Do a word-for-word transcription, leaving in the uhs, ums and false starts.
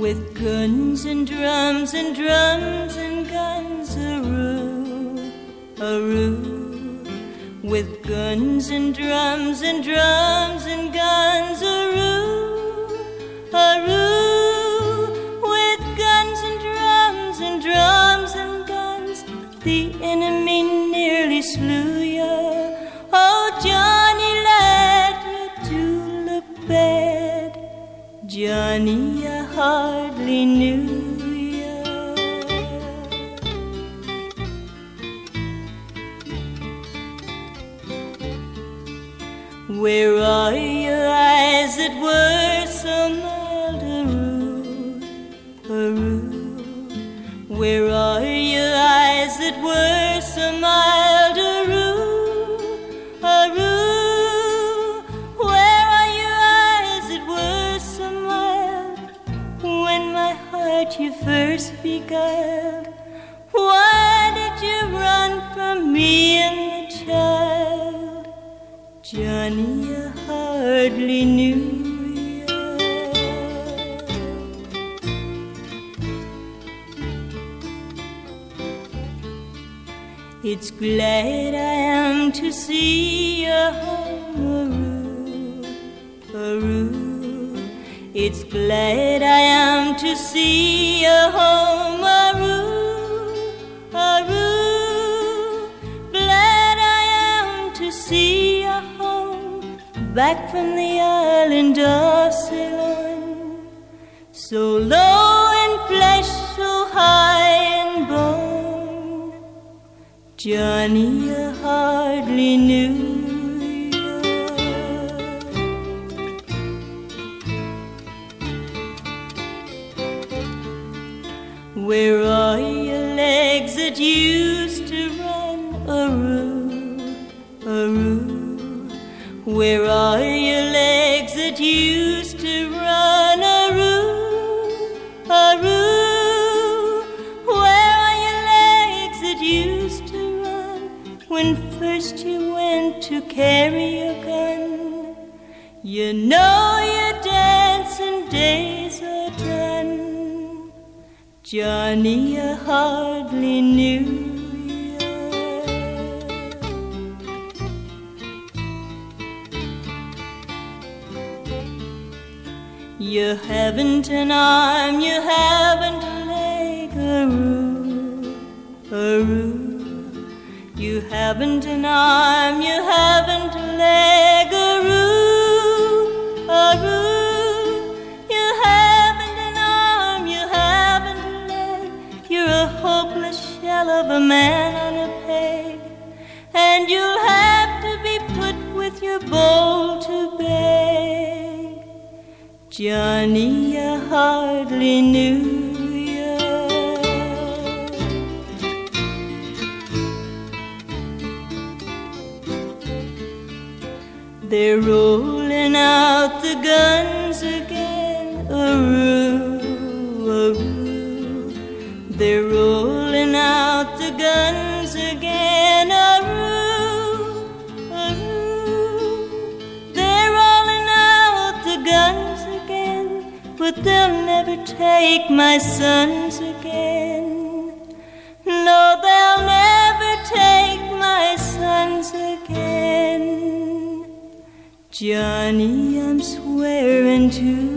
with guns and drums and drums and guns, a-roo, a-roo, with guns and drums and drums and guns, a-roo, a-roo, with guns and drums and drums and guns, the enemy nearly slew ya. Oh, Johnny, lad, you do look bad. Johnny, I hardly knew ya. Where are your eyes that were so mild, a-roo, a-roo? Where are your eyes that were so mild, a-roo, a-roo? Where are your eyes that were so mild when my heart you first beguiled? Why did you run from me and the child? Johnny, I hardly knew ya. It's glad I am to see you home, a-roo, a-roo. It's glad I am to see you home, a-roo, a-roo. Glad I am to see you home, back from the island of Ceylon. So low in flesh, so high in bone, Johnny, I hardly knew ya. Where are your legs that used to run, a-roo, a-roo? Where are your legs that used to run, a-roo, a-roo? Where are your legs that used to run when first you went to carry your gun? You know your dancing days are done. Johnny, I hardly knew ya. You haven't an arm, you haven't a leg, a-roo, a-roo. You haven't an arm, you haven't a leg, a-roo, a-roo. You haven't an arm, you haven't a leg. You're a hopeless shell of a man on a peg, and you'll have to be put with your bowl to beg. Johnny, I hardly knew ya. They're rolling out the guns again, a-roo, a-roo. They're rolling out the guns again, a-roo, a-roo. They're rolling out the guns again, but they'll never take my sons again. No, they'll never take my sons again. Johnny, I'm swearing to